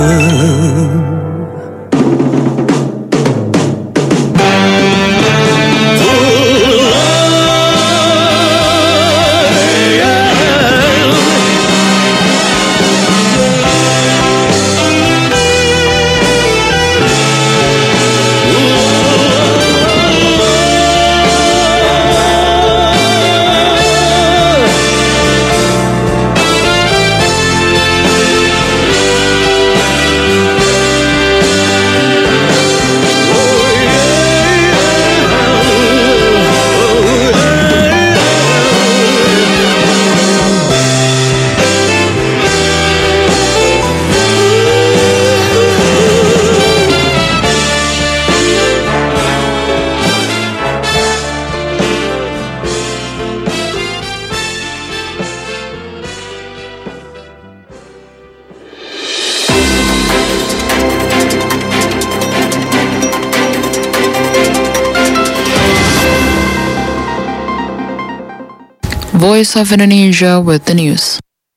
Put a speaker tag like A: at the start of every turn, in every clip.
A: Voice of Indonesia with the news.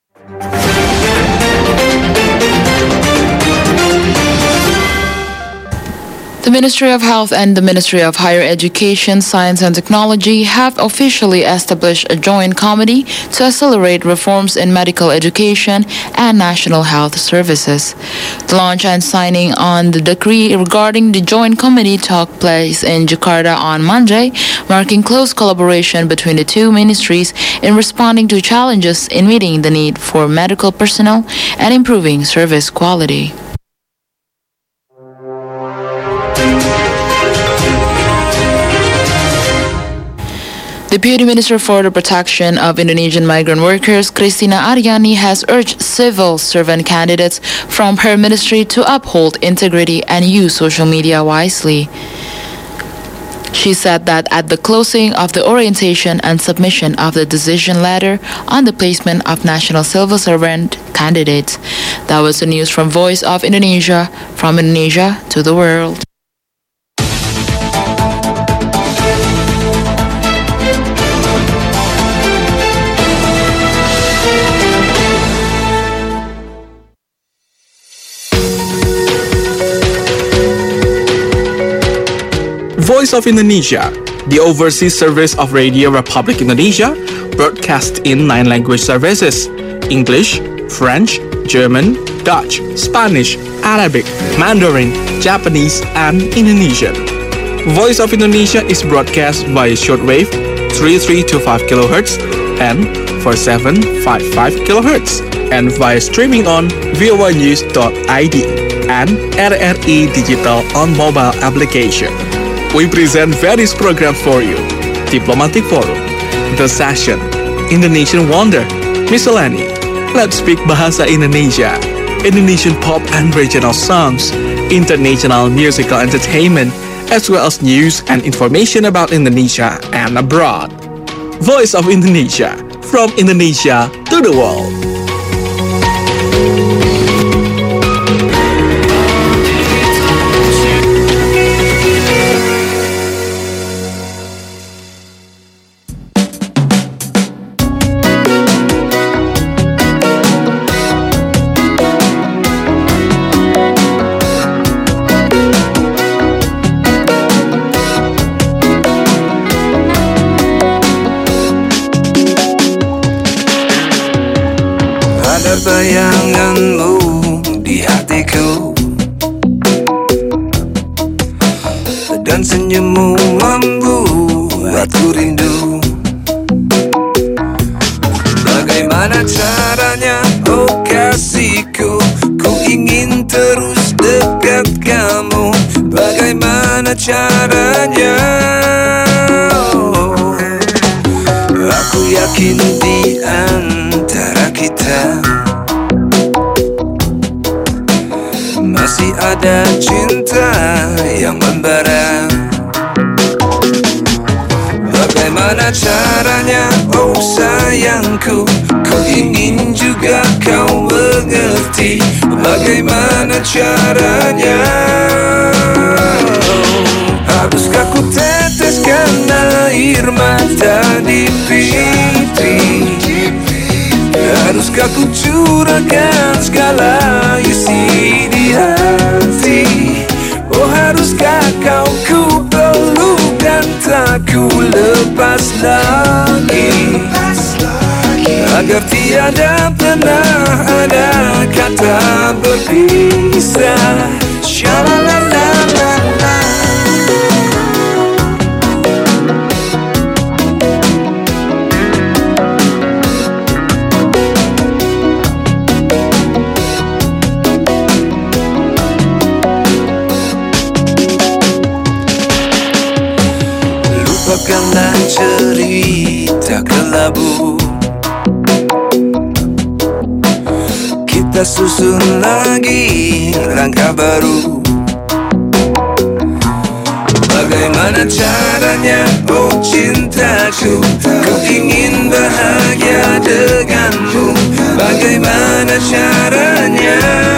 A: The Ministry of Health and the Ministry of Higher Education, Science and Technology have officially established a joint committee to accelerate reforms in medical education and national health services. The launch and signing on the decree regarding the joint committee took place in Jakarta on Monday, marking close collaboration between the two ministries in responding to challenges in meeting the need for medical personnel and improving service quality. Deputy Minister for the Protection of Indonesian Migrant Workers, Christina Aryani, has urged civil servant candidates from her ministry to uphold integrity and use social media wisely. She said that at the closing of the orientation and submission of the decision letter on the placement of national civil servant candidates. That was the news from Voice of Indonesia, from Indonesia to the world.
B: Voice of Indonesia, the overseas service of Radio Republic Indonesia, broadcast in 9 language services: English, French, German, Dutch, Spanish, Arabic, Mandarin, Japanese, and Indonesian. Voice of Indonesia is broadcast via shortwave 3325 kHz and 4755 kHz, and via streaming on voanews.id and RRI Digital on mobile application. We present various programs for you: Diplomatic Forum, The Session, Indonesian Wonder, Miscellany, Let's Speak Bahasa Indonesia, Indonesian pop and regional songs, international musical entertainment, as well as news and information about Indonesia and abroad. Voice of Indonesia, from Indonesia to the world.
C: Bayanganmu di hatiku, dan senyummu membuatku rindu. Bagaimana caranya, oh kasihku, ku ingin terus dekat kamu. Bagaimana caranya, oh, aku yakin di antara kita masih ada cinta yang membara. Bagaimana caranya, oh sayangku, ku ingin juga kau mengerti. Bagaimana caranya, haruskah ku teteskan air mata di pipi? Haruskah ku curahkan segala isi di hati? Oh haruskah kau ku peluk dan tak ku lepas lagi? Agar tiada pernah ada kata berpisah. Sha-la-la-la-la-la. Lupakanlah cerita kelabu, kita susun lagi langkah baru. Bagaimana caranya, oh cintaku, ku ingin bahagia denganmu. Bagaimana caranya,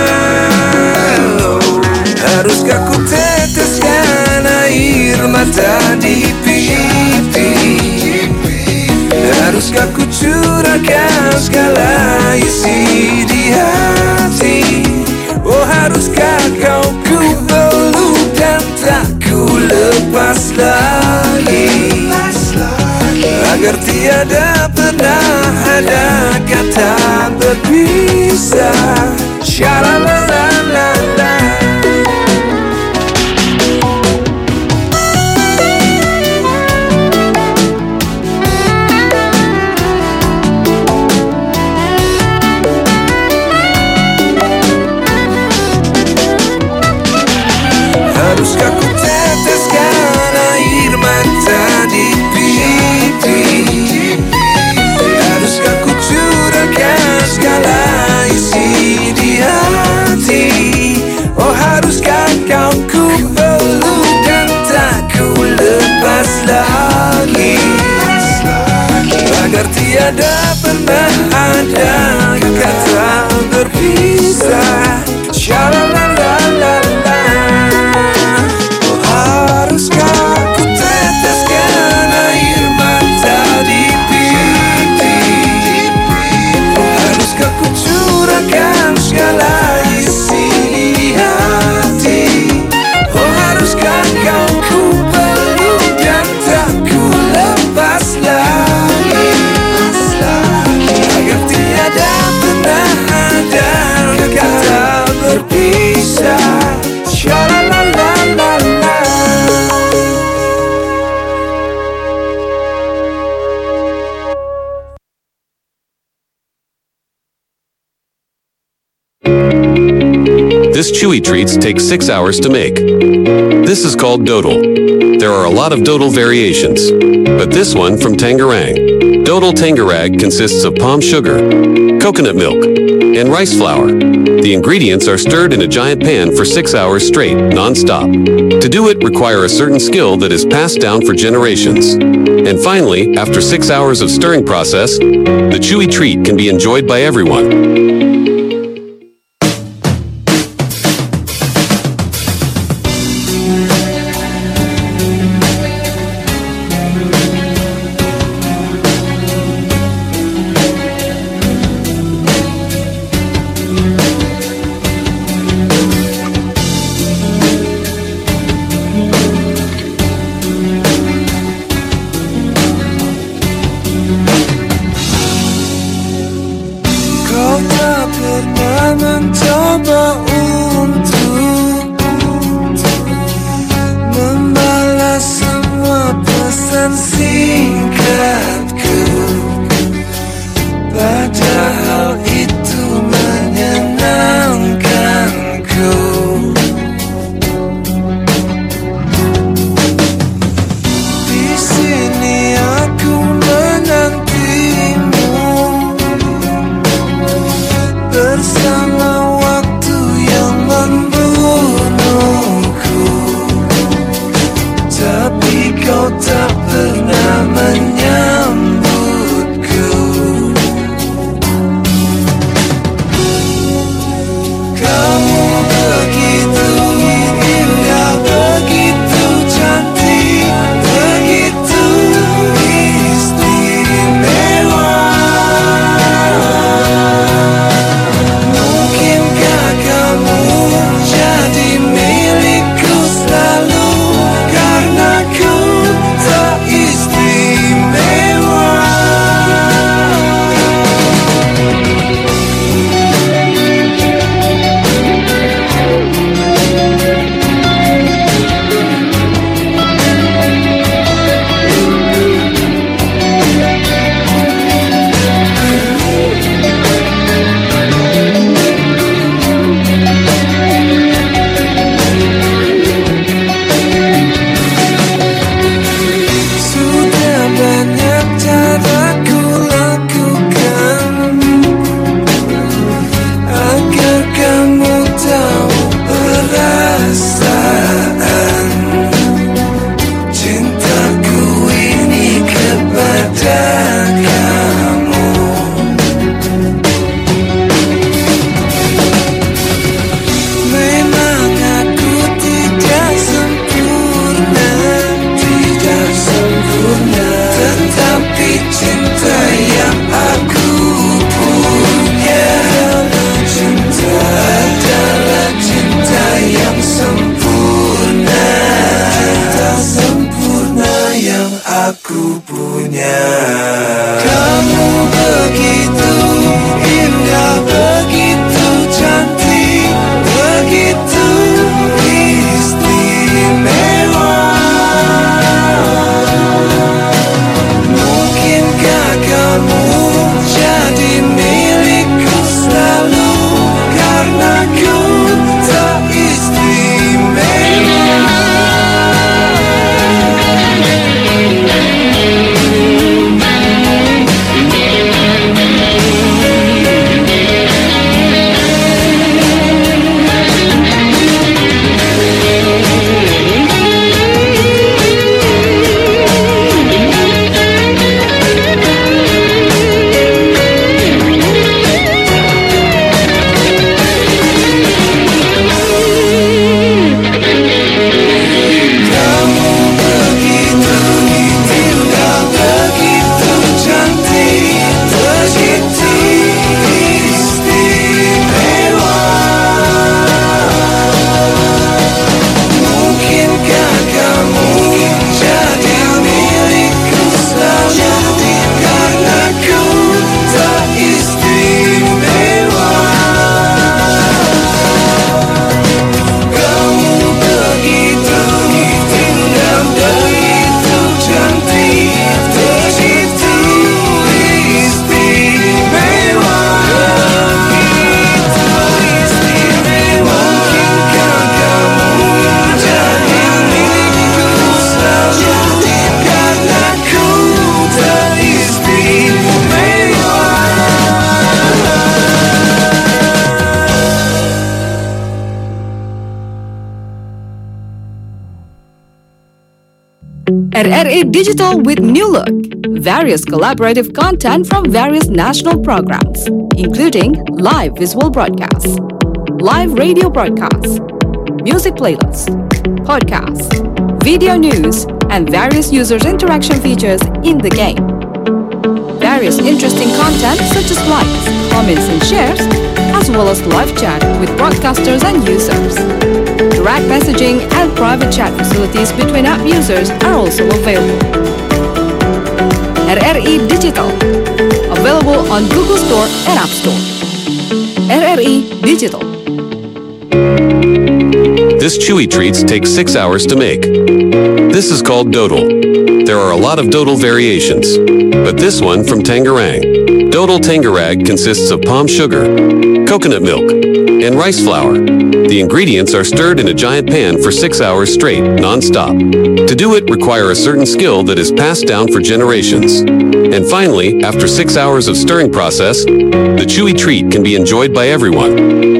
C: oh, haruskah ku teteskan air mata di pipi? Haruskah ku curahkan segala isi di hati? Oh haruskah kau ku peluk dan tak ku lepas lagi? Agar tiada pernah ada kata berpisah. Sha-la-la-la-la-la. Haruskah ku teteskan air mata di pipi? Haruskah ku curahkan segala isi di hati? Oh haruskah kau ku peluk dan tak ku lepas lagi? Agar tiada pernah ada kata berpisah. Sha-la-la-la-la-la.
D: This Chewy Treats takes 6 hours to make. This is called Dodal. There are a lot of Dodal variations, but this one from Tangerang. Dodal Tangerag consists of palm sugar, coconut milk, and rice flour. The ingredients are stirred in a giant pan for 6 hours straight, non-stop. To do it require a certain skill that is passed down for generations. And finally, after 6 hours of stirring process, the Chewy Treat can be enjoyed by everyone.
E: RRI Digital with new look. Various collaborative content from various national programs, including live visual broadcasts, live radio broadcasts, music playlists, podcasts, video news, and various users' interaction features in the game. Various interesting content such as likes, comments, and shares, as well as live chat with broadcasters and users. Direct messaging and private chat facilities between app users are also available. RRI Digital, available on Google Store and App Store. RRI Digital.
D: This chewy treats take 6 hours to make. This is called Dodal. There are a lot of Dodal variations, but this one from Tangerang. Dodal Tangerag consists of palm sugar, coconut milk, and rice flour. The ingredients are stirred in a giant pan for 6 hours straight, non-stop. To do it require a certain skill that is passed down for generations. And finally, after 6 hours of stirring process, the chewy treat can be enjoyed by everyone.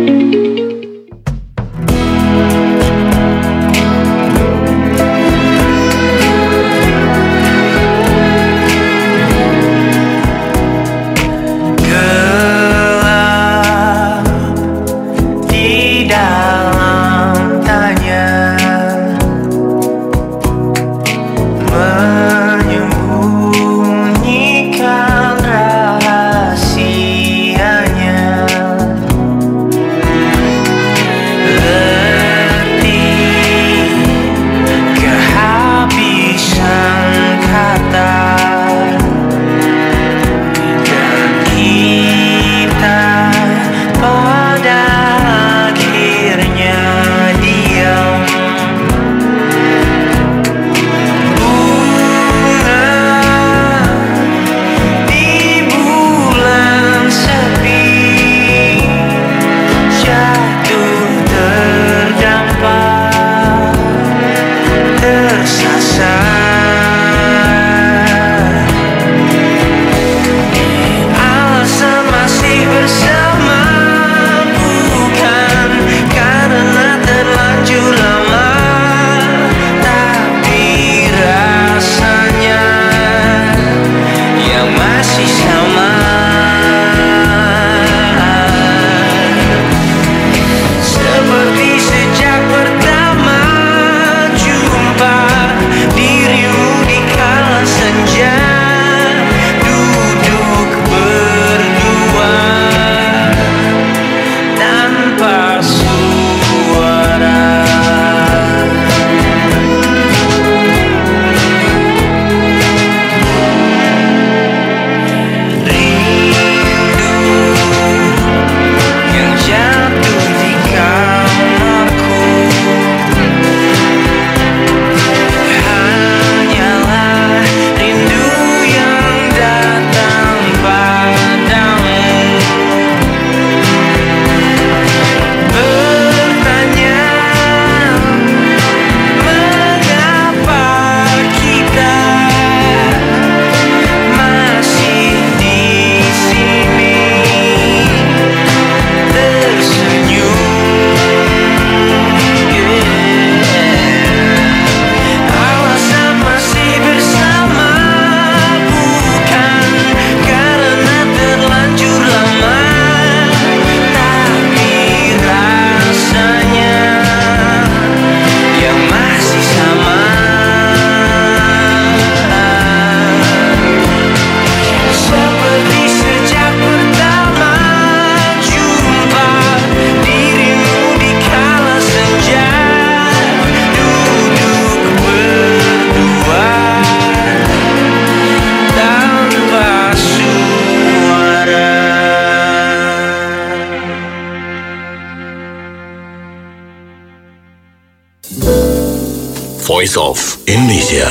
F: Voice of Indonesia.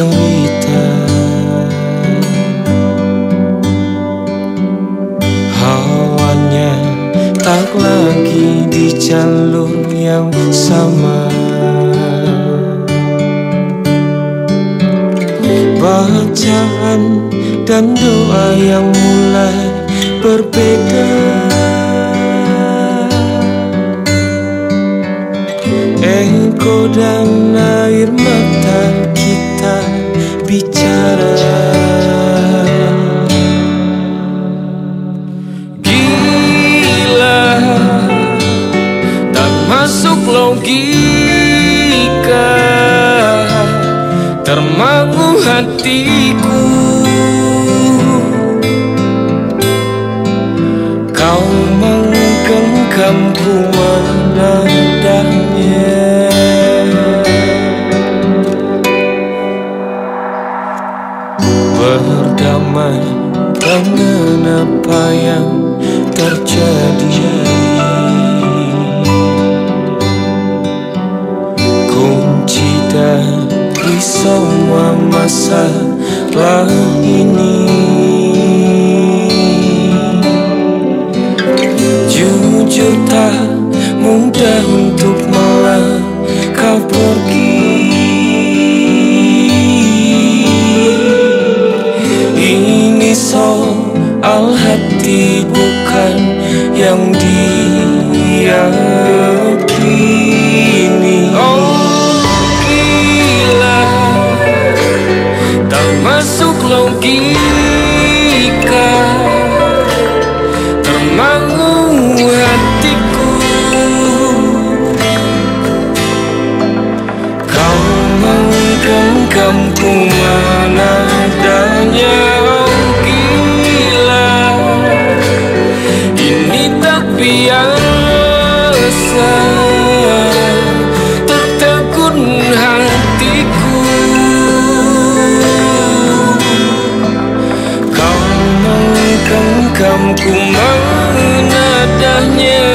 G: cerita. Hawanya tak lagi di jalur yang sama. Bacaan dan doa yang mulai berbeda. Ego dan air mata kita bicara. Gila, tak masuk logika, termangu hatiku. Kau menggenggamku menadahnya. Berdamai dengan apa yang terjadi. Kunci dari semua masalah ini, jujur tak mudah untuk melangkah pergi. Ini soal hati bukan yang diyakini. Oh gila, tak masuk logika, termangu hatiku. Kau menggenggamku menadanya. Biasa tertegun hatiku. Kau menggenggamku menadahnya.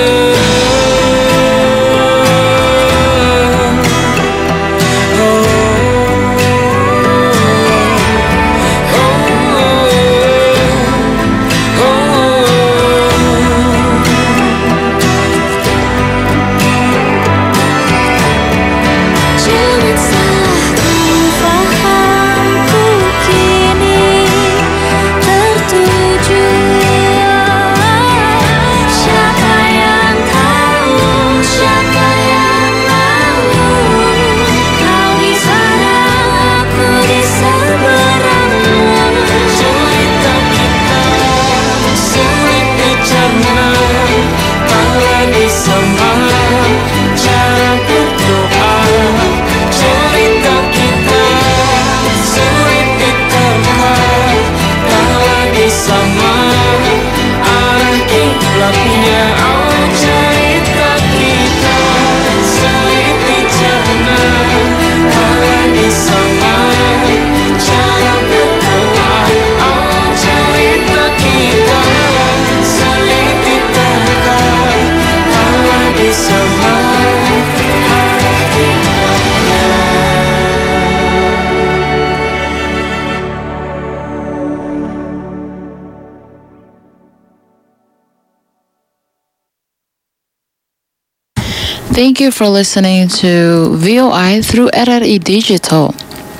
A: Thank you for listening to VOI through RRI Digital.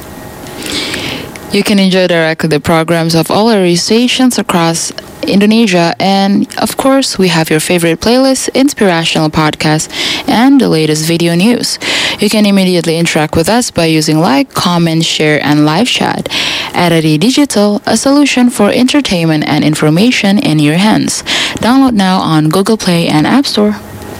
A: You can enjoy directly the programs of all RRI stations across Indonesia, and of course we have your favorite playlists, inspirational podcasts, and the latest video news. You can immediately interact with us by using like, comment, share, and live chat. RRI Digital, a solution for entertainment and information in your hands. Download now on Google Play and App Store.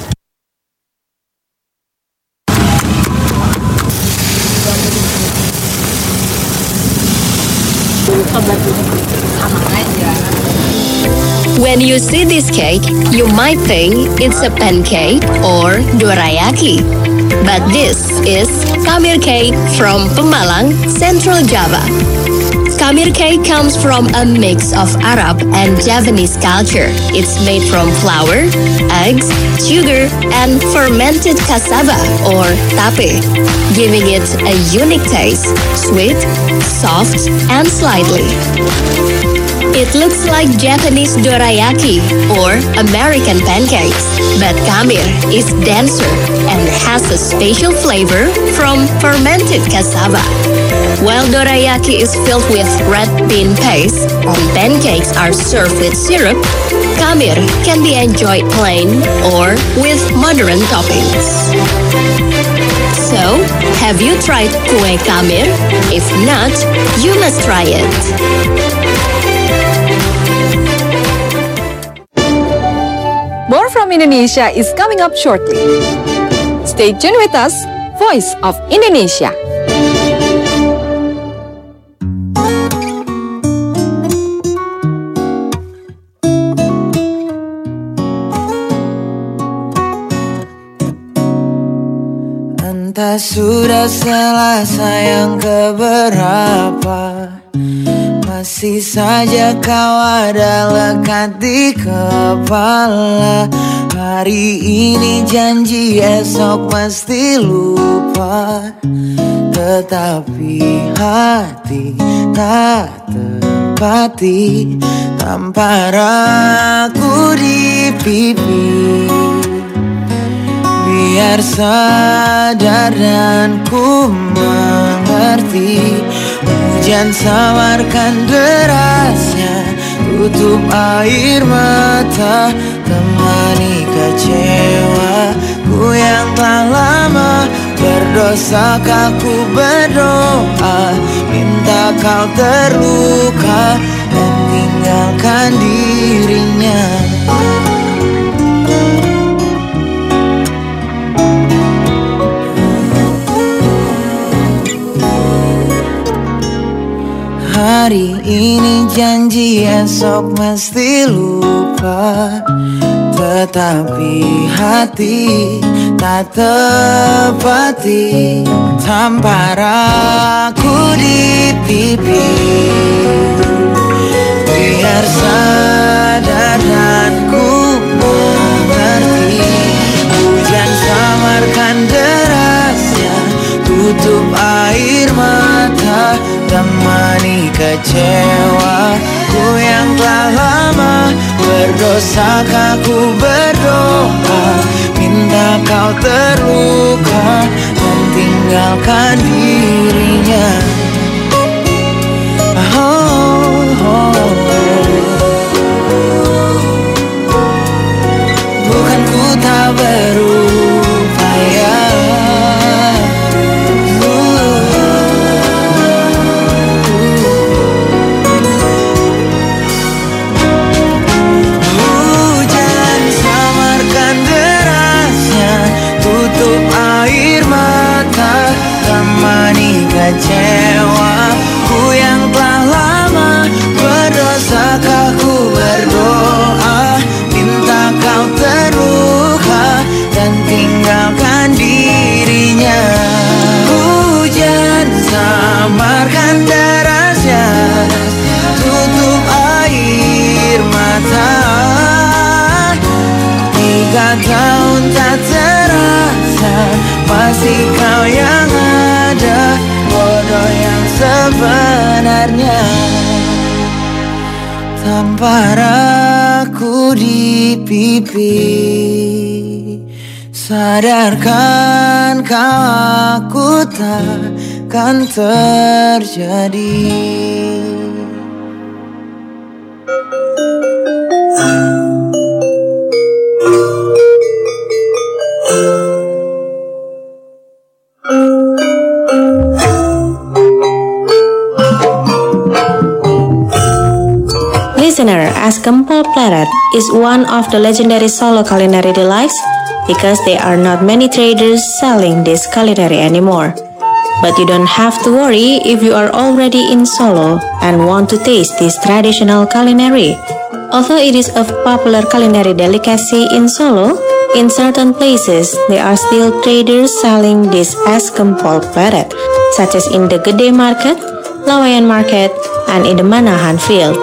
H: When you see this cake, you might think it's a pancake or dorayaki. But this is Kamir cake from Pemalang, Central Java. Kamir cake comes from a mix of Arab and Javanese culture. It's made from flour, eggs, sugar, and fermented cassava or tape, giving it a unique taste, sweet, soft, and slightly. It looks like Japanese dorayaki or American pancakes, but Kamir is denser and has a special flavor from fermented cassava. While dorayaki is filled with red bean paste and pancakes are served with syrup, Kamir can be enjoyed plain or with modern toppings. So, have you tried kue Kamir? If not, you must try it.
E: More from Indonesia is coming up shortly. Stay tuned with us, Voice of Indonesia.
C: Entah sudah selasa yang keberapa, masih saja kau ada lekat di kepala. Hari ini janji, esok pasti lupa. Tetapi hati tak terpati tanpa ragu di pipi. Biar sadar dan ku mengerti, hujan samarkan derasnya, tutup air mata, temani kecewaku yang telah lama. Berdosakah ku berdoa, minta kau terluka dan tinggalkan dirinya. Hari ini janji, esok mesti lupa. Tetapi hati tak tepati tanpa ragu di pipi. Biar sadar dan ku mengerti, hujan samarkan derasnya, tutup air mata, temani kecewaku yang telah lama. Berdosakah ku berdoa, minta kau terluka dan tinggalkan dirinya. Bukan ku tak berupaya, hujan samarkan derasnya, tutup air mata, temani kecewaku yang telah lama. Berdosakah ku berdoa, minta kau terluka dan tinggalkan dirinya. Hujan samarkan derasnya, tutup air mata. 3 tahun tak terasa, pasti kau yang ada, bodoh yang sebenarnya. Tanpa ragu di pipi, sadarkan kau aku takkan terjadi.
I: Listener, Askempol Pleret is one of the legendary Solo culinary delights because there are not many traders selling this culinary anymore. But you don't have to worry if you are already in Solo and want to taste this traditional culinary. Although it is a popular culinary delicacy in Solo, in certain places there are still traders selling this Askempol Pleret, such as in the Gede Market, Lawayan Market, and in the Manahan field.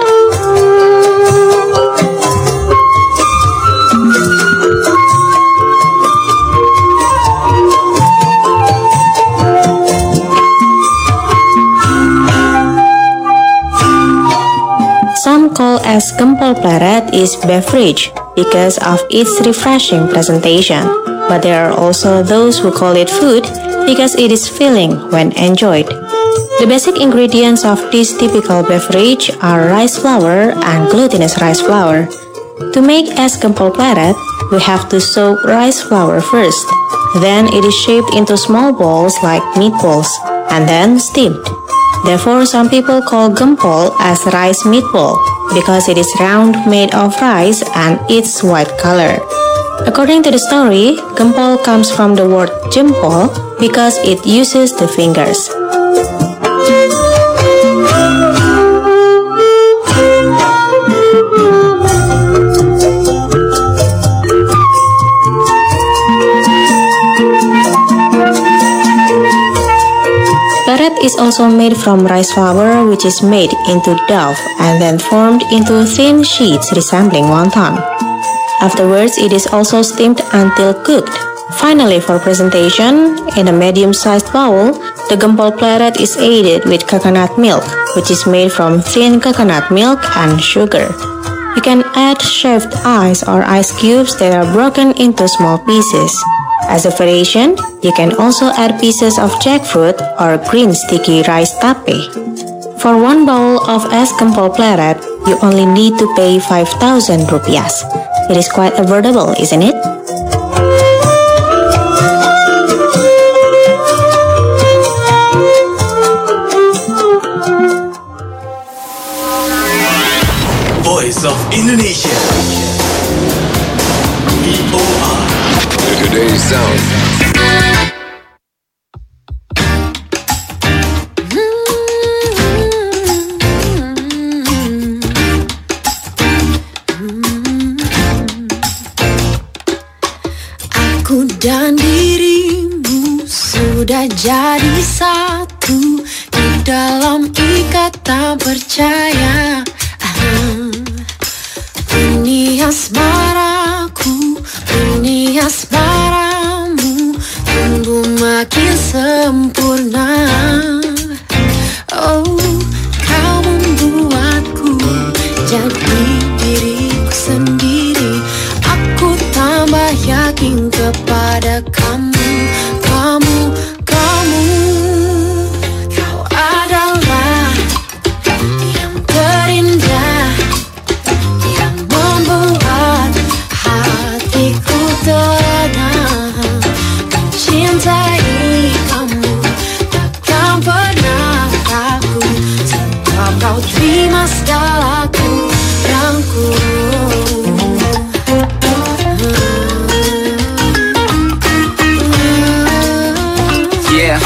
I: Some call as gempol pleret is beverage because of its refreshing presentation, but there are also those who call it food because it is filling when enjoyed. The basic ingredients of this typical beverage are rice flour and glutinous rice flour. To make es gempol pleret, we have to soak rice flour first. Then it is shaped into small balls like meatballs and then steamed. Therefore, some people call gempol as rice meatball because it is round, made of rice, and its white color. According to the story, gempol comes from the word jempol because it uses the fingers. Pleret is also made from rice flour, which is made into dough and then formed into thin sheets resembling wonton. Afterwards, it is also steamed until cooked. Finally, for presentation, in a medium-sized bowl, the gempol pleret is aided with coconut milk, which is made from thin coconut milk and sugar. You can add shaved ice or ice cubes that are broken into small pieces. As a variation, you can also add pieces of jackfruit or green sticky rice tape. For one bowl of es gempol pleret, you only need to pay 5,000 rupiahs. It is quite affordable, isn't it?
F: Voice of Indonesia. VOR. Today's sound.
G: Aku dan dirimu sudah jadi satu di dalam ikatan percaya. Ini asmaraku, ini asmaramu, tumbuh makin sempurna. Oh, kau membuatku jadi diriku sendiri. Aku tambah yakin kepada kamu, kamu, kamu. Kau adalah yang terindah, yang membuat hatiku tenang. Mencintai kamu takkan pernah takut, sebab kau terima segala kurangku.
J: Yeah.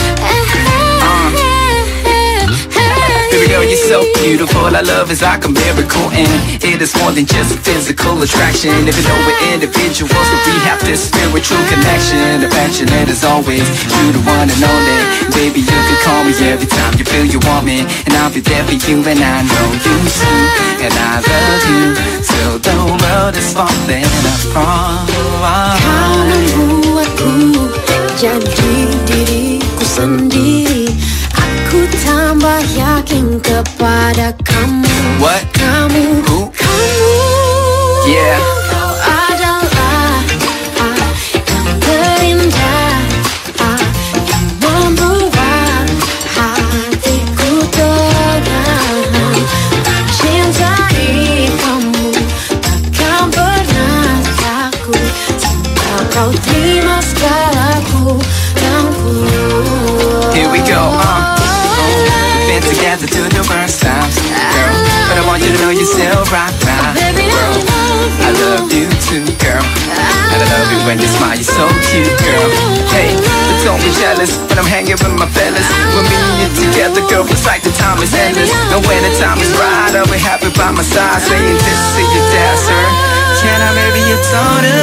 J: Baby girl, you're so beautiful. Our love is like a miracle, and it is more than just physical attraction. Even though we're individuals, but we have this spiritual connection. Affectionate as always, you're the one and only. Baby, you can call me every time you feel you want me, and I'll be there for you, and I know you too. And I love you till the world is falling apart.
G: Kau membuatku jadi diriku sendiri. Aku tambah yakin kepada kamu.
J: What?
G: Kamu,
J: who?
G: kamu.
J: Yeah.
G: Kau adalah yang terindah, yang membuat hatiku tenang. Mencintai kamu takkan pernah takut, sebab kau terima segala kurangku.
J: Here we go, we've been together through the worst times, girl, but I want you to know you're still right now, girl. I love you too, girl, and I love you when you smile, you're so cute, girl. Hey, but don't be jealous when I'm hanging with my fellas. When me and you together, girl, it's like the time is endless. And when the time is right, I'll be happy by my side, saying this to your dad, sir. Can I marry your daughter?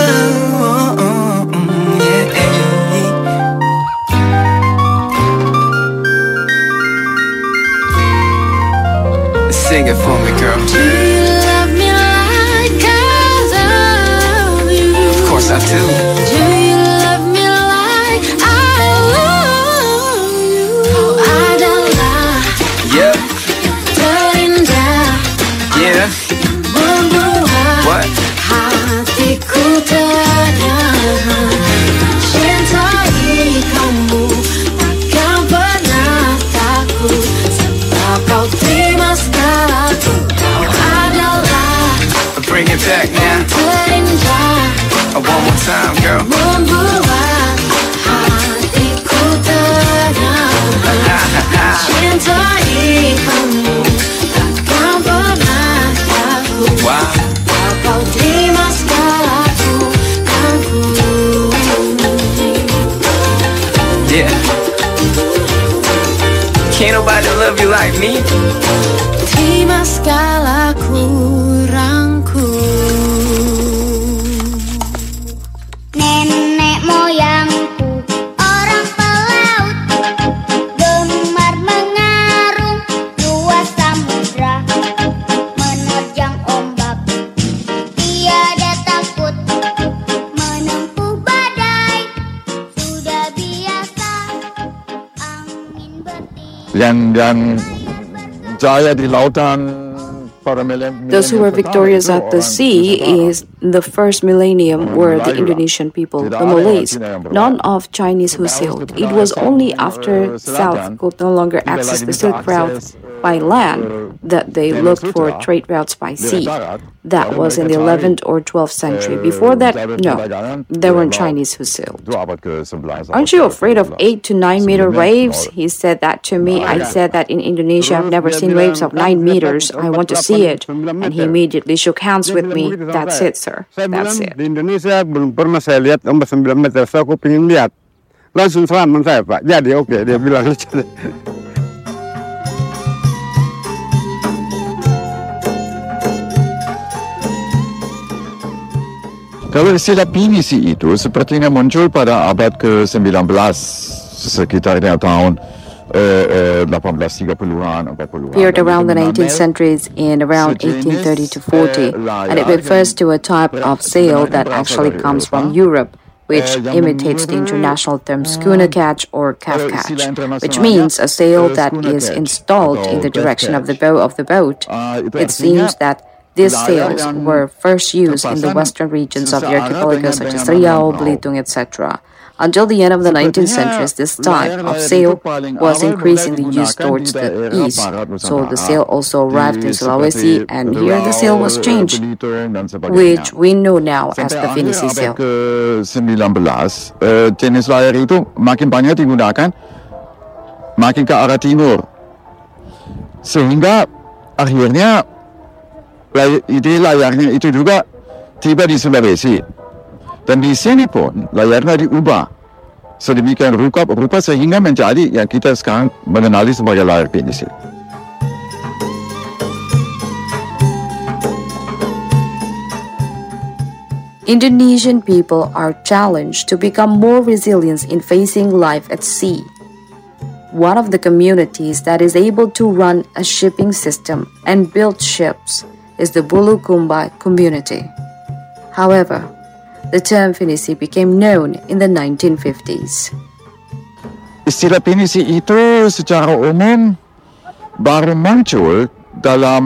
J: Yeah. Sing it for me, girl.
G: Do you love me like I love you?
J: Of course I do.
G: Do you love me like I love you? Ada lah
J: Yeah,
G: terindah
J: yeah.
G: membuat
J: What?
G: hatiku tenang. Cintai kamu takkan pernah takut, sebab kau terima segalaku. Kau adalah
J: Bring it back now.
G: terindah
J: One more time, girl.
G: membuat hatiku tenang. Cintai kamu takkan pernah takut,
J: Wow.
G: sebab kau terima segalaku.
J: Yeah. Can't nobody love you like me.
G: Terima segala kurangku.
K: Nenek moyangku orang pelaut, gemar mengarung luas samudra, menerjang ombak tiada takut, menempuh badai sudah biasa, angin bertiup.
L: yang jaya di lautan para
E: Those who were victorious at the sea is the first millennium were the Indonesian people, the Malays, none of Chinese who sailed. It was only after South could no longer access the Silk Route by land that they looked for trade routes by sea. That was in the 11th or 12th century. Before that, no, there weren't Chinese who sailed. Aren't you afraid of 8 to 9 meter waves? He said that to me. I said that in Indonesia I've never seen waves of 9 meters. I want to see it. And he immediately shook hands with me. That's it, sir. That's it.
M: Di Indonesia belum pernah saya lihat ombak 9 meter. So aku pengen lihat. Langsung selamat saya, Pak. Jadi oke, dia bilang.
L: Kalau istilah pinisi itu sepertinya muncul pada abad ke-19 sekitar tahun 1830-an, 40-an.
E: Appeared around the 19th centuries in around 1830 to 40, and it refers to a type of sail that actually comes from Europe, which imitates the international term schooner catch or calf catch, which means a sail that is installed in the direction of the bow of the boat. It seems that these sails were first used in the western regions of the archipelago such as Riau, Belitung, etc. Until the end of the 19th century, this type of sail was increasingly used towards the east. So the sail also arrived in Sulawesi, and here the sail was changed, which we know now as the Finisi sail.
L: Ke-19, jenis layar itu makin banyak digunakan, makin ke arah timur. Sehingga akhirnya layarnya itu juga tiba di Sulawesi. Dan di sini pun layarnya diubah sedemikian rupa sehingga menjadi yang kita sekarang mengenali sebagai layar pinisi.
E: Indonesian people are challenged to become more resilient in facing life at sea. One of the communities that is able to run a shipping system and build ships is the Bulukumba community. However, the term Finisi became known in the 1950s.
L: Istilah pinisi itu secara umum baru muncul dalam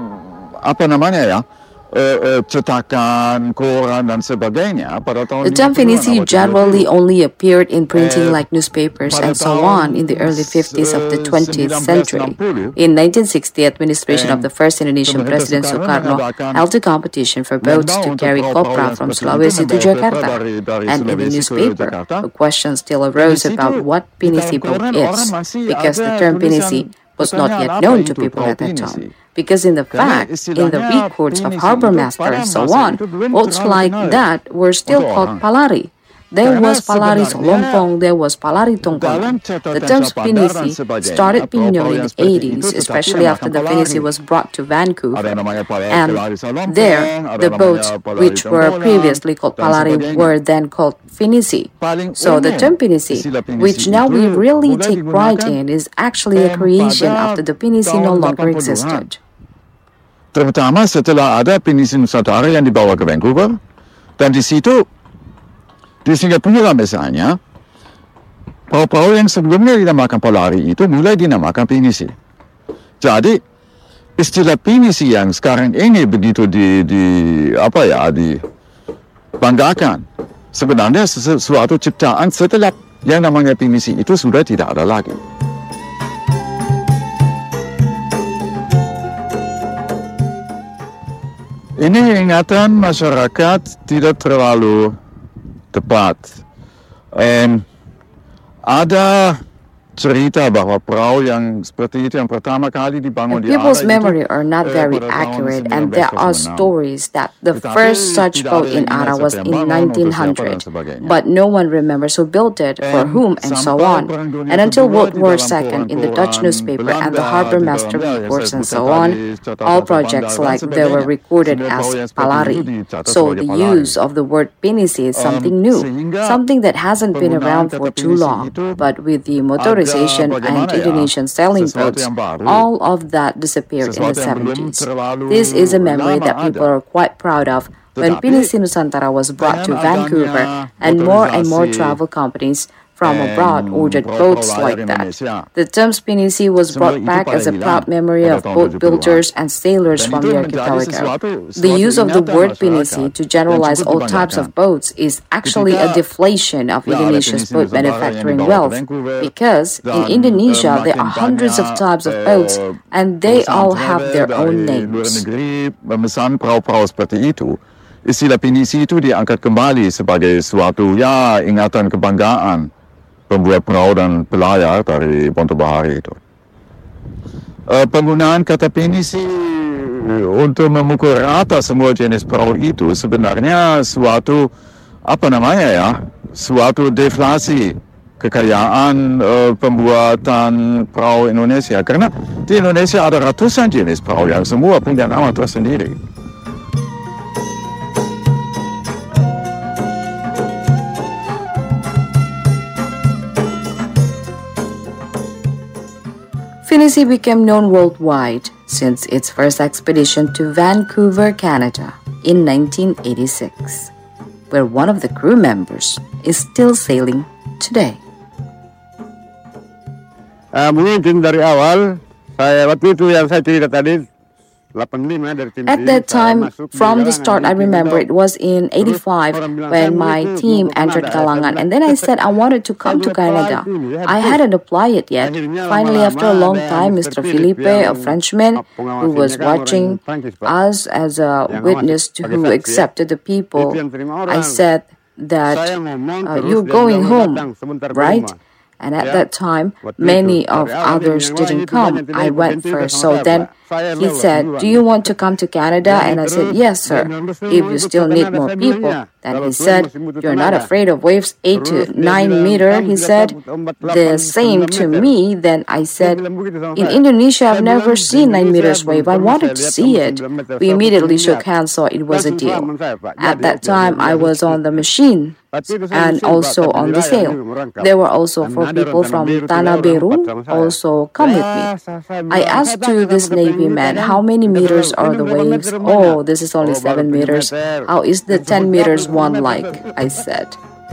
L: cetakan, koran dan sebagainya pada tahun.
E: The term Finisi generally only appeared in printing like newspapers and so on in the early 50s of the 20th century. In 1960, administration of the first Indonesian President Sukarno held a competition for boats to carry copra from Sulawesi to Jakarta. And in the newspaper, a question still arose about what Pinisi boat is, because the term Pinisi was not yet known to people at that time. Because in the records of harbor master and so on, boats like that were still called palari. There was Palari Solompong, there was Palari Tongkol. The term Pinisi started being known in the 80s, especially after the Pinisi was brought to Vancouver. And there, the boats which were previously called Palari were then called Finisi. So the term Pinisi, which now we really take pride in, is actually a creation after the Pinisi no longer existed.
L: Terutama setelah ada Pinisi Nusantara yang dibawa ke Vancouver. Dan di situ, di Singapura misalnya, perahu-perahu yang sebelumnya dinamakan Polari itu mulai dinamakan Pinisi. Jadi, istilah Pinisi yang sekarang ini begitu dibanggakan, sebenarnya sesuatu ciptaan setelah yang namanya Pinisi itu sudah tidak ada lagi. Ini ingatan masyarakat tidak terlalu tepat. Ada cerita bahwa perahu yang seperti itu yang pertama kali dibangun di
N: People's memory are not very accurate, and there are stories that the first such boat in Ara was in 1900, but no one remembers who built it, for whom, and so on. And until World War II, in the Dutch newspaper and the Harbour Master reports and so on, all projects like they were recorded as Palari. So the use of the word Pinisi is something new, something that hasn't been around for too long, but with the motorization and Indonesian sailing boats, all of that disappeared in the 70s. This is a memory that people are quite proud of when Pinisi Nusantara was brought to Vancouver, and more travel companies from abroad ordered boats like that. The term Pinisi was brought back as a proud memory of boat builders and sailors from the archipelago. The use of the word Pinisi to generalize all types of boats is actually a deflation of Indonesia's boat manufacturing wealth, because in Indonesia there are hundreds of types of boats and they all have their own names.
L: Memesan perahu-perahu seperti itu, istilah Pinisi itu diangkat kembali sebagai suatu ingatan kebanggaan pembuat perahu dan pelayar dari Ponto Bahari itu. Penggunaan kata Pinisi untuk memukul rata semua jenis perahu itu sebenarnya suatu suatu deflasi kekayaan pembuatan perahu Indonesia, karena di Indonesia ada ratusan jenis perahu yang semua punya nama tersendiri.
N: Pinisi became known worldwide since its first expedition to Vancouver, Canada in 1986, where one of the crew members is still sailing today.
M: Mungkin dari awal, waktu itu yang saya cerita tadi,
N: at that time, from the start, I remember it was in 85 when my team entered Galangan, and then I said I wanted to come to Canada. I hadn't applied it yet. Finally, after a long time, Mr. Felipe, a Frenchman who was watching us as a witness to who accepted the people, I said that you're going home, right? And at that time, many of others didn't come. I went first. So then he said, "Do you want to come to Canada?" And I said, "Yes, sir, if you still need more people." Then he said, "You're not afraid of waves 8 to 9 meter?" He said the same to me. Then I said, "In Indonesia, I've never seen 9 meters wave. I wanted to see it." We immediately shook hands, so it was a deal. At that time, I was on the machine and also on the sail. There were also 4 people from Tanah Beru also come with me. I asked to this Navy man, "How many meters are the waves?" "Oh, this is only 7 meters. How is the 10 meters one like?" I said.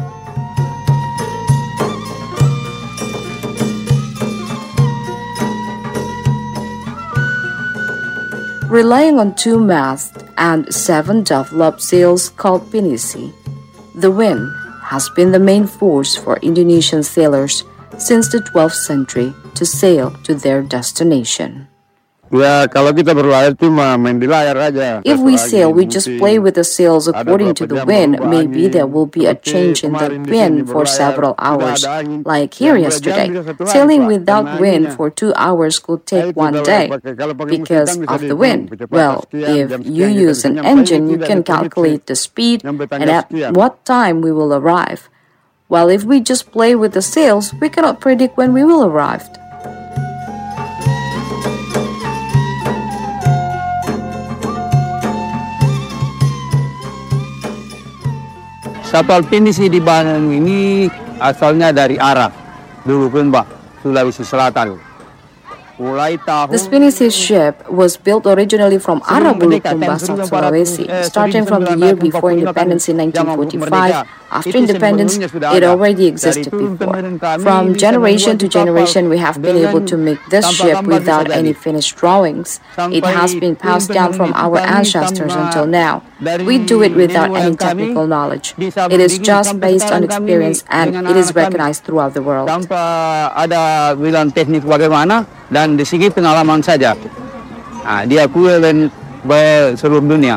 N: Relying on 2 masts and 7 Dunlop sails called Pinisi, the wind has been the main force for Indonesian sailors since the 12th century to sail to their destination.
M: Ya, kalau kita berlayar cuma main di layar aja.
N: If we sail, we just play with the sails according to the wind. Maybe there will be a change in the wind for several hours, like here yesterday. Sailing without wind for 2 hours could take 1 day because of the wind. Well, if you use an engine, you can calculate the speed and at what time we will arrive. While if we just play with the sails, we cannot predict when we will arrive.
O: Kapal Pinisi di Bandung ini asalnya dari Arab, dulu kan Pak, Sulawesi Selatan.
N: The Pinisi ship was built originally from Arab Bulukumba, South Sulawesi. Starting from the year before independence in 1945, after independence, it already existed before. From generation to generation, we have been able to make this ship without any finished drawings. It has been passed down from our ancestors until now. We do it without any technical knowledge. It is just based on experience and it is recognized throughout the world.
O: Tanpa ada bilang teknik bagaimana dan di segi pengalaman saja, diakui oleh seluruh dunia.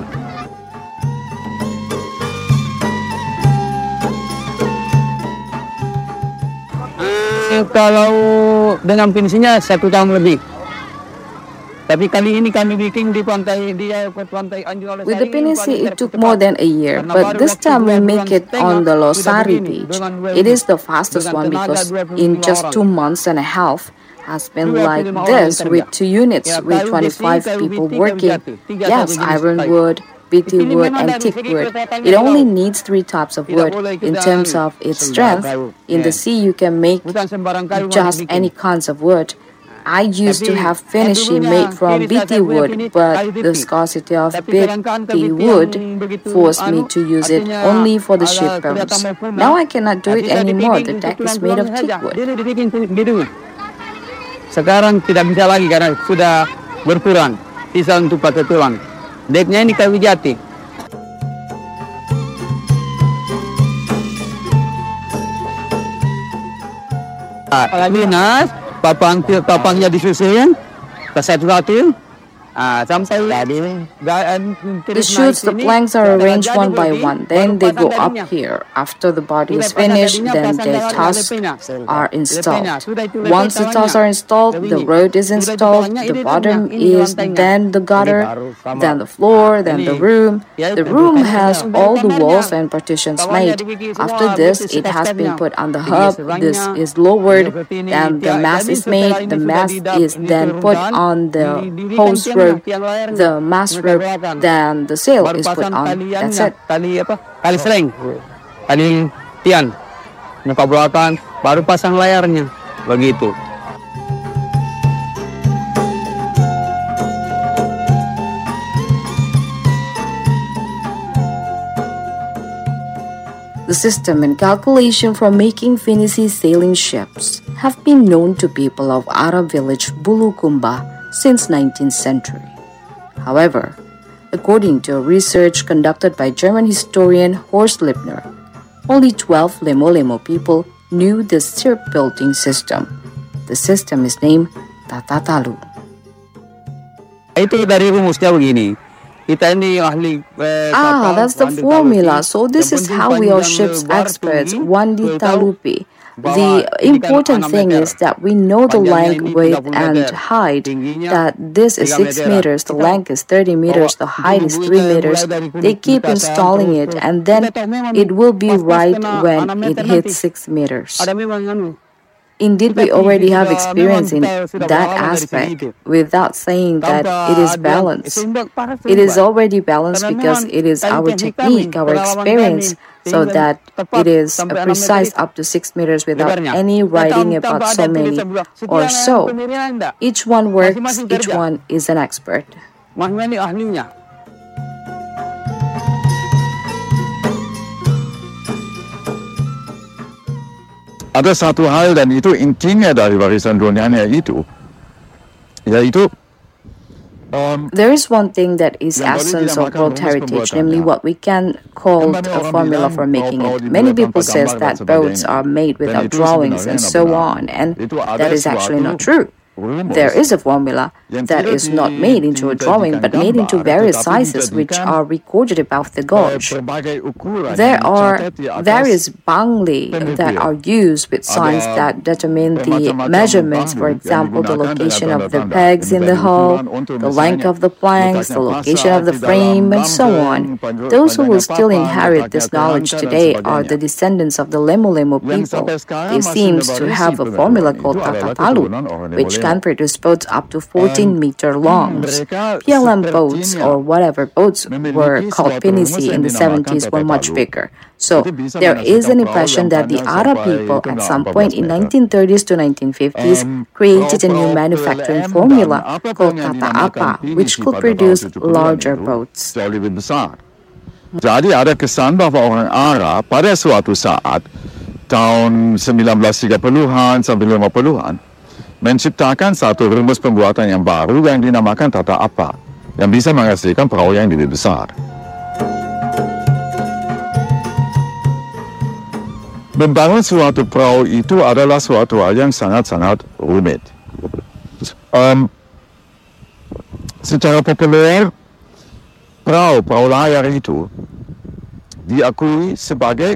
O: Kalau dengan finishingnya 1 tahun lebih. Tapi kali ini kami bikin di pantai Anjungan.
N: With the Pinisi, it took more than a year, but this time we make it on the Losari beach. It is the fastest one because in just 2 months and a half has been like this with 2 units with 25 people working. Yes, ironwood, BT wood and teak wood. It only needs 3 types of wood. In terms of its strength, in the sea you can make just any kinds of wood. I used to have finishing made from BT wood, but the scarcity of BT wood forced me to use it only for the shipbuilders. Now I cannot do it anymore. The deck is made of teak wood.
O: Sekarang tidak bisa lagi karena sudah berkurang sisa untuk pakai tulang. Deknya ini kayu jati. Dinas, papangnya disusun, satu-satu.
N: The shoots, the planks are arranged one by one. Then they go up here. After the body is finished, then the tusks are installed. Once the tusks are installed, the road is installed. The bottom is then the gutter, then the floor, then the room. The room has all the walls and partitions made. After this, it has been put on the hub. This is lowered. Then the mast is made. The mast is then put on the hose rope. The mast rope, then the sail is put on. That's it.
O: Tali sling, tali tian, pembuatan, baru pasang layarnya, begitu.
N: The system and calculation for making Pinisi sailing ships have been known to people of Arab village Bulukumba since 19th century. However, according to a research conducted by German historian Horst Lippner, only 12 Lemo-Lemo people knew this shipbuilding system. The system is named Tatatalu.
O: Itu dari rumusnya begini.
N: That's the formula. So this is how we are ships experts, Wandi Talupi. The important thing is that we know the length, width, and height, that this is 6 meters, the length is 30 meters, the height is 3 meters. They keep installing it, and then it will be right when it hits 6 meters. Indeed, we already have experience in that aspect without saying that it is balanced. It is already balanced because it is our technique, our experience, so that it is precise up to 6 meters without any writing about so many or so. Each one works, each one is an expert.
L: Ada satu hal dan itu intinya dari warisan dunianya itu, yaitu
N: there is one thing that is essence of World Heritage, namely what we can call a formula for making it. Many people say that boats are made without drawings and so on, and that is actually not true. There is a formula that is not made into a drawing but made into various sizes which are recorded above the gauge. There are various bangli that are used with signs that determine the measurements, for example, the location of the pegs in the hull, the length of the planks, the location of the frame, and so on. Those who will still inherit this knowledge today are the descendants of the Lemo-Lemo people. They seem to have a formula called Tatatalu, which can can produce boats up to 14-meter longs. PLM boats, or whatever boats were called pinisi in the 70s, were much bigger. So there is an impression that the Arab people at some point in 1930s to 1950s created a new manufacturing formula called kata apa, which could produce larger boats.
L: Jadi ada kesan bahawa orang Arab pada suatu saat tahun 1930-an sampai 50-an menciptakan satu rumus pembuatan yang baru yang dinamakan tata apa yang bisa menghasilkan perahu yang lebih besar. Membangun suatu perahu itu adalah suatu hal yang sangat-sangat rumit. Secara populer, perahu layar itu diakui sebagai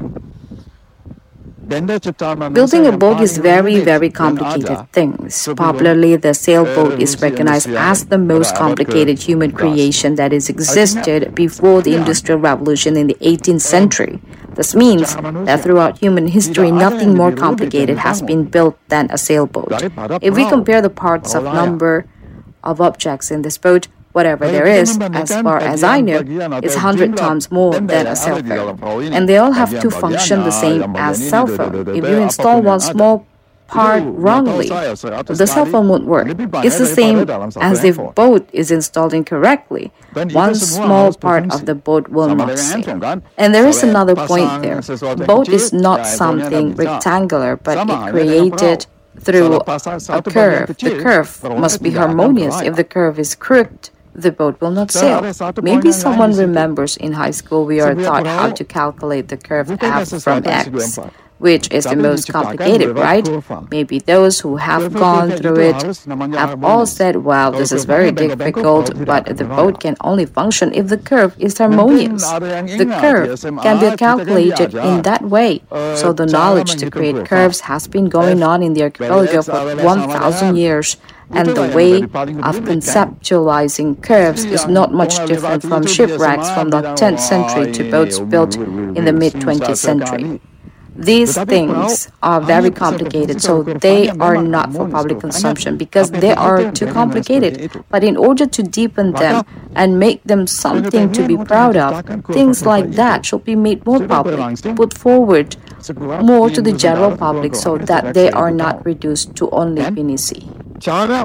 N: building a boat is very, very complicated things. Popularly, the sailboat is recognized as the most complicated human creation that has existed before the Industrial Revolution in the 18th century. This means that throughout human history, nothing more complicated has been built than a sailboat. If we compare the parts of number of objects in this boat, whatever there is, as far as I know, is 100 times more than a cell phone. And they all have to function the same as cell phone. If you install one small part wrongly, the cell phone won't work. It's the same as if boat is installed incorrectly. One small part of the boat will not sail. And there is another point there. Boat is not something rectangular, but it created through a curve. The curve must be harmonious. If the curve is crooked, the boat will not sail. Maybe someone remembers in high school we are taught how to calculate the curve f from x, which is the most complicated, right? Maybe those who have gone through it have all said, wow, this is very difficult, but the boat can only function if the curve is harmonious. The curve can be calculated in that way. So the knowledge to create curves has been going on in the archipelago for 1,000 years. And the way of conceptualizing curves is not much different from shipwrecks from the 10th century to boats built in the mid-20th century. These things are very complicated, so they are not for public consumption because they are too complicated. But in order to deepen them and make them something to be proud of, things like that should be made more public, put forward more to the general public so that they are not reduced to only pinisi.
L: Cara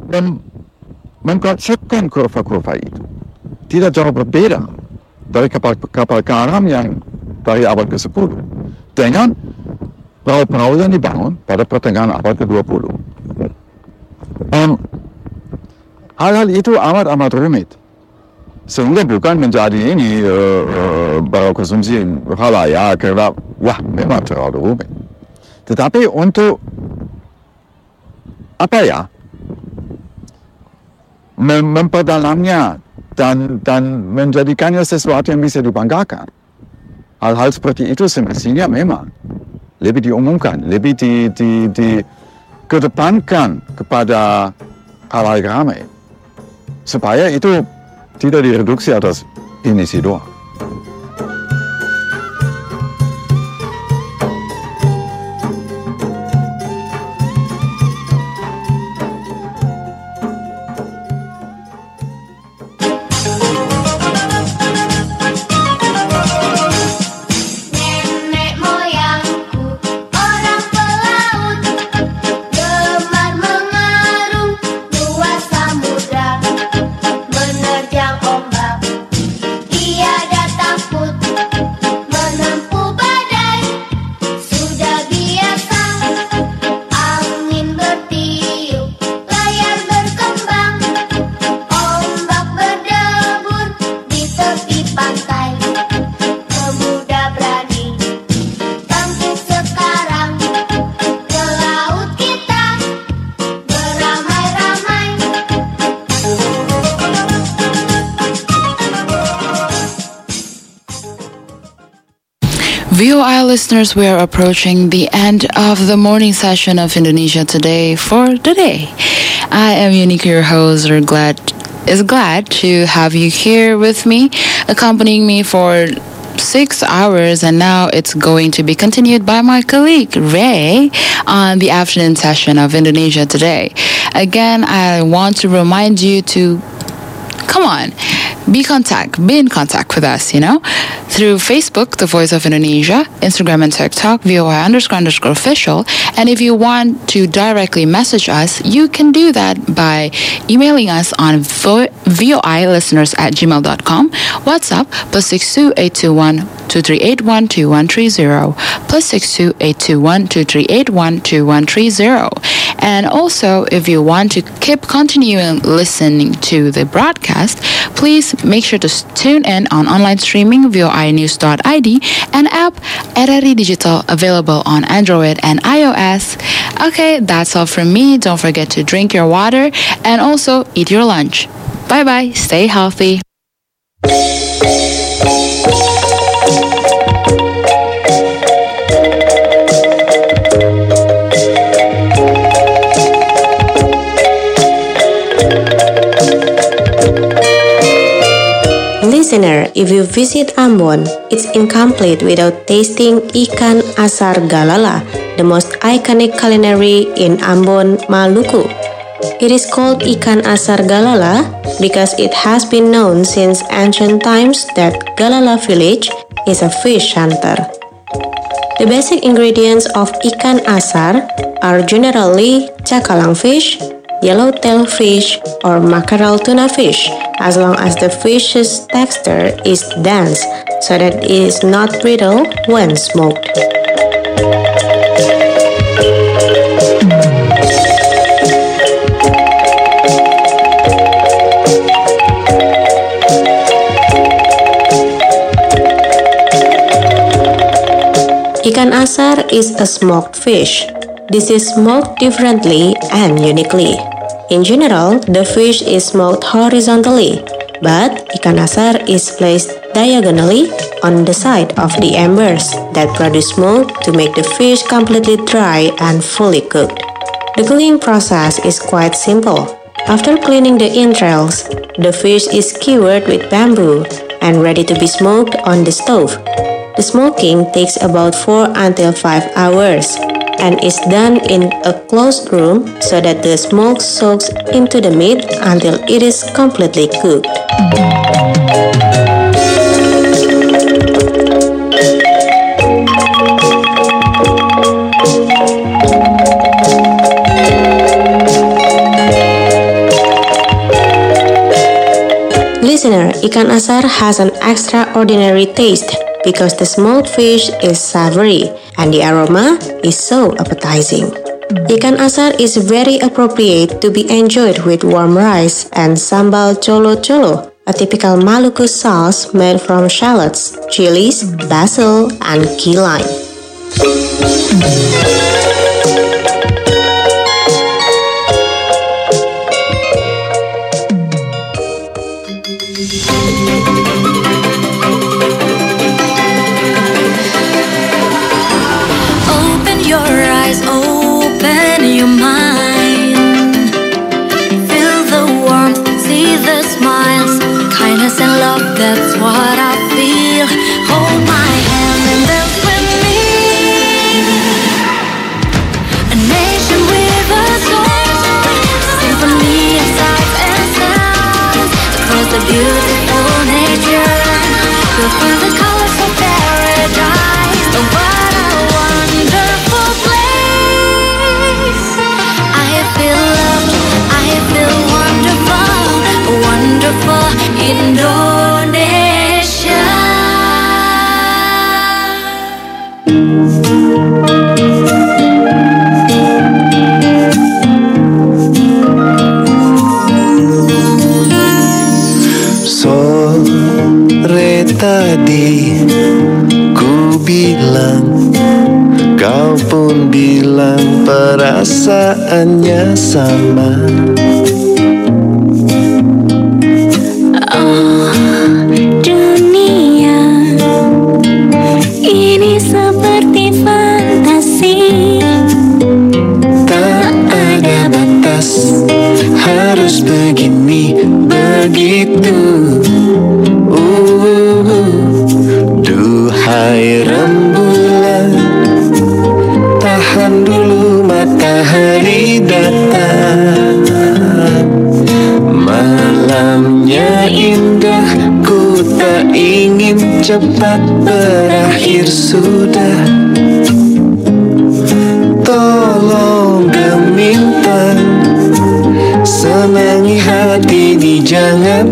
L: mengkonsepkan kurva-kurva itu tidak jauh berbeda dari kapal karam yang dari abad ke-10 dengan perahu-perahu yang dibangun pada pertengahan abad ke-20. Hal-hal itu amat rumit. Sehingga bukan menjadi ini baru konsumsi halayak karena wah memang terlalu rumit. Tetapi untuk memperdalamnya dan menjadikannya sesuatu yang bisa dibanggakan. Hal-hal seperti itu semestinya memang lebih diumumkan, lebih dikedepankan kepada halayak ramai supaya itu tidak direduksi atas pinisi doang.
A: VOA listeners, we are approaching the end of the morning session of Indonesia Today for today. I am Yunika, your host, glad to have you here with me, accompanying me for 6 hours, and now it's going to be continued by my colleague Ray on the afternoon session of Indonesia Today. Again, I want to remind you to come on, be in contact with us, through Facebook, The Voice of Indonesia, Instagram and TikTok, __official. And if you want to directly message us, you can do that by emailing us on voilisteners@gmail.com, WhatsApp +62 821 2381 2130, +62 821 2381 2130. And also, if you want to keep continuing listening to the broadcast, please make sure to tune in on online streaming voinews.id and app RRI Digital, available on Android and iOS. Okay, that's all from me. Don't forget to drink your water and also eat your lunch. Bye-bye. Stay healthy.
I: Listener, if you visit Ambon, it's incomplete without tasting ikan asar galala, the most iconic culinary in Ambon, Maluku. It is called ikan asar galala because it has been known since ancient times that Galala village is a fish hunter. The basic ingredients of ikan asar are generally cakalang fish, yellowtail fish, or mackerel tuna fish, as long as the fish's texture is dense so that it is not brittle when smoked. Ikan asar is a smoked fish. This is smoked differently and uniquely. In general, the fish is smoked horizontally, but ikan asar is placed diagonally on the side of the embers that produce smoke to make the fish completely dry and fully cooked. The cooking process is quite simple. After cleaning the entrails, the fish is skewered with bamboo and ready to be smoked on the stove. The smoking takes about 4 until 5 hours and is done in a closed room so that the smoke soaks into the meat until it is completely cooked. Listener, ikan asar has an extraordinary taste because the smoked fish is savory and the aroma is so appetizing. Ikan asar is very appropriate to be enjoyed with warm rice and sambal colo-colo, a typical Maluku sauce made from shallots, chilies, basil, and key lime.
G: That's what I feel. Hold my hand and dance with me. A nation with a soul, symphony of sights and sounds across the beautiful nature. We'll find the colors of paradise. Oh, what a wonderful place. I feel loved, I feel wonderful, wonderful Indonesia.
P: Sore tadi ku bilang, kau pun bilang perasaannya sama.
G: Oh, dunia ini seperti fantasi.
P: Tak ada batas, harus begini, begitu. indah, ku tak ingin cepat berakhir sudah. Tolong gemintang, senangi hati ini jangan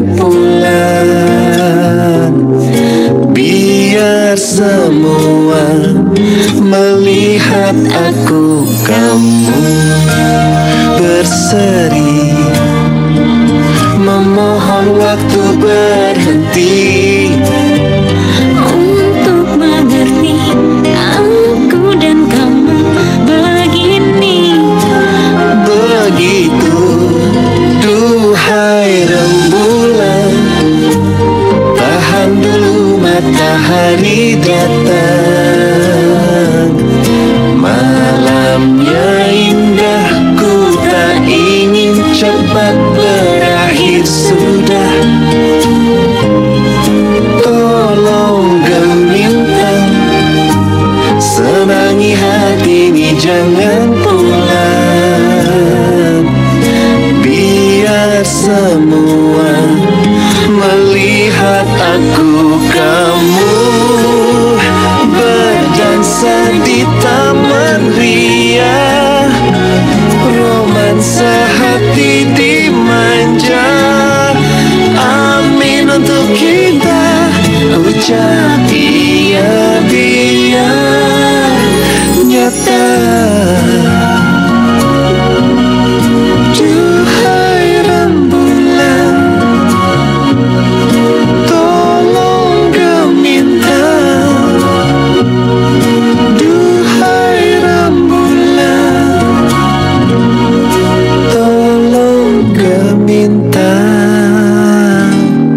P: pulang. Biar semua melihat aku kamu berseri, memohon waktu berhenti
G: untuk mengerti aku dan kamu begini.
P: Begitu, duhai rembulan, tahan dulu matahari datang. Malamnya indah, ku tak ingin cepat berakhir sudah. Tolong gemintang, senangi hati ini jangan pulang. Biar semua melihat aku